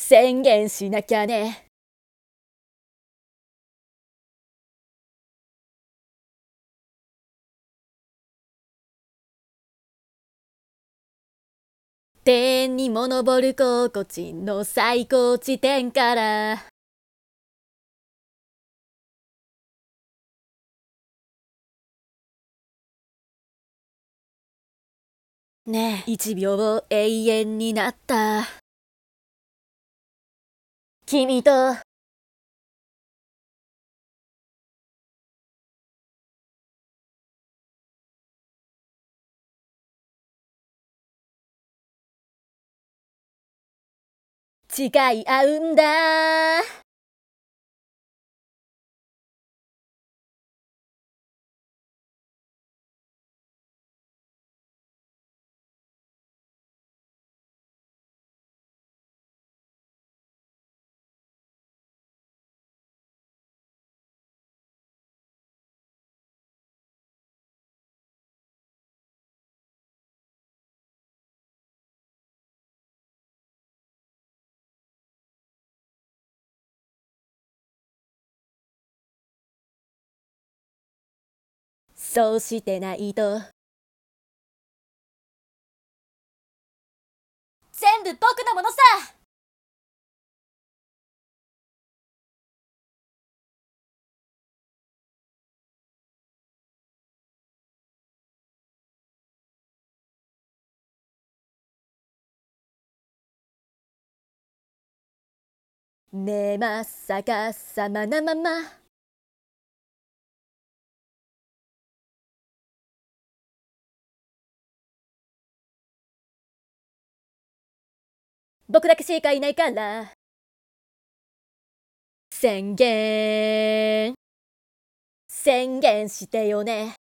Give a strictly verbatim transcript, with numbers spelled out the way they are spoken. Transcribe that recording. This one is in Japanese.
宣言しなきゃね。天にも昇る心地の最高地点からねえ、一秒永遠になった君と誓い合うんだ。そうしてないと全部僕のものさ。ねえまさかさまなまま僕だけしかいないから宣言宣言してよね。